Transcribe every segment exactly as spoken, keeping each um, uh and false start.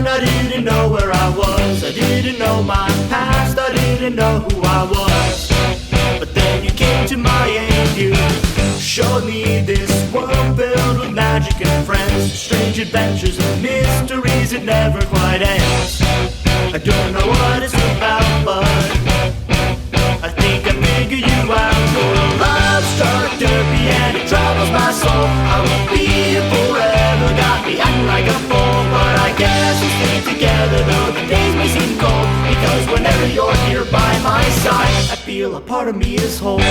around, I didn't know where I was. I didn't know my past, I didn't know who I was. But then you came to my aid, you showed me this world filled with magic and friends, strange adventures and mysteries that never quite ends. I don't know what it's about, but I think I figured you out. You're a love struck derpy and it troubles my soul. I will be here forever, got me acting like a fool. But I guess we'll stay together though the days may seem cold, because whenever you're here by my side, I feel a part of me is whole.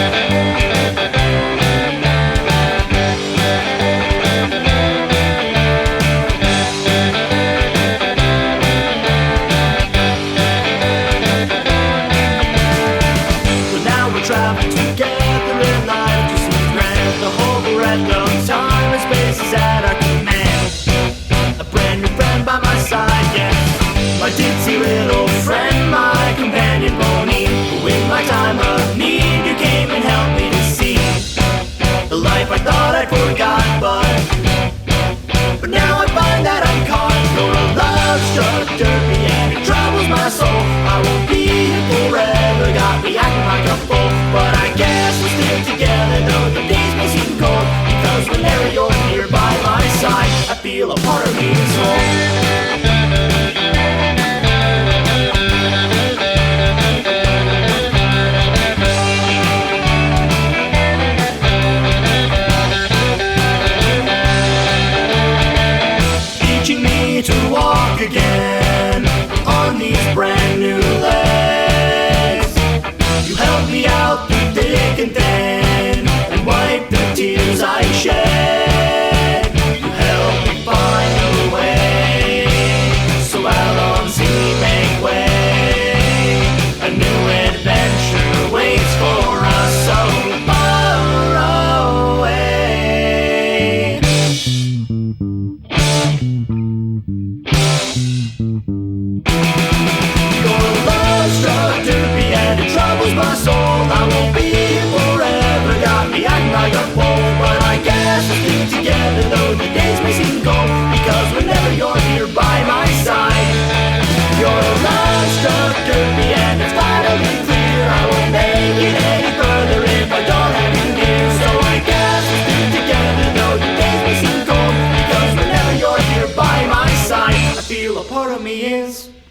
Traveling together in life to see grand. The whole breadth of time and space is at our command. A brand new friend by my side, yes, my ditzy little friend, my companion Bonnie, who in my time of need you came and helped me to see the life I thought I'd forgot, but but now I find that I'm caught. You're a love-struck derpy and it troubles my soul. I will be here forever, got me acting like a fool. But I guess we'll stick together though the days may seem cold, because whenever you're here by my side, I feel a part of me is whole. To walk again on these brand new legs. You helped me out through thick and thin and wiped the tears I shed. You helped me find a way, so out on sea make way. A new adventure waits for us so far away. My soul, I won't be here forever, got me acting like a fool. But I guess we'll stick together though the days may seem cold, because whenever you're here by my side, you're a love-struck derpy and it's finally clear I won't make it any further if I don't have you near. So I guess we'll stick together though the days may seem cold, because whenever you're here by my side, I feel a part of me is